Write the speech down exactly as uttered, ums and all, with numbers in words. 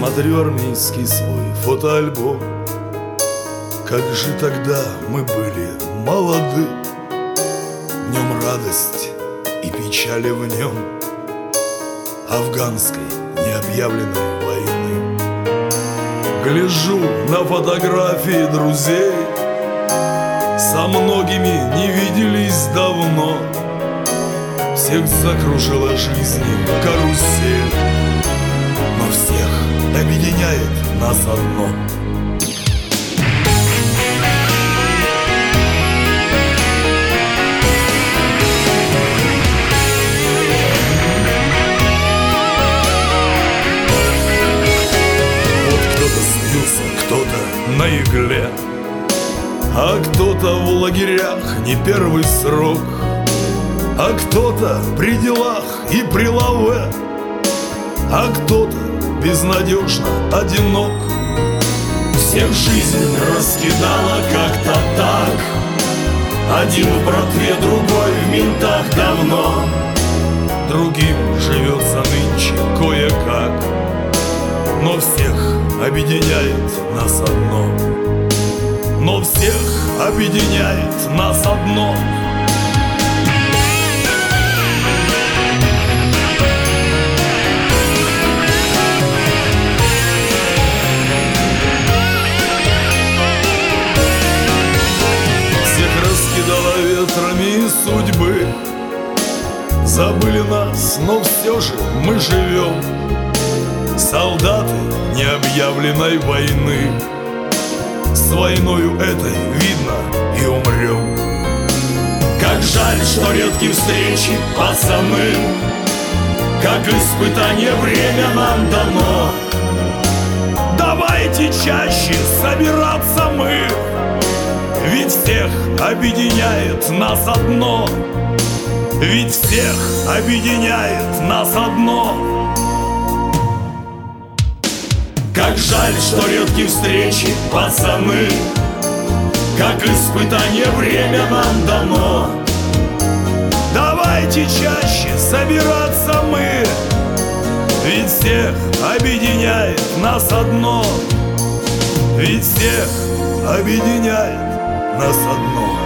Смотрю армейский свой фотоальбом. Как же тогда мы были молоды, в нем радость и печали в нем афганской необъявленной войны. Гляжу на фотографии друзей, со многими не виделись давно. Всех закружила жизнь карусель, но всех объединяет нас одно. Вот кто-то снился, кто-то на игле, а кто-то в лагерях не первый срок, а кто-то при делах и при лаве, а кто-то безнадежно одинок. Всех жизнь раскидала как-то так, один в братве, другой в ментах давно. Другим живется нынче кое-как, но всех объединяет нас одно. Но всех объединяет нас одно. Раскидала ветрами судьбы, забыли нас, но все же мы живем. Солдаты необъявленной войны, с войною этой видно и умрем. Как жаль, что редкие встречи, пацаны, как испытание время нам дано. Давайте чаще собираться мы, ведь всех объединяет нас одно. Ведь всех объединяет нас одно. Как жаль, что редкие встречи, пацаны, как испытание время нам дано. Давайте чаще собираться мы, ведь всех объединяет нас одно. Ведь всех объединяет нас одно.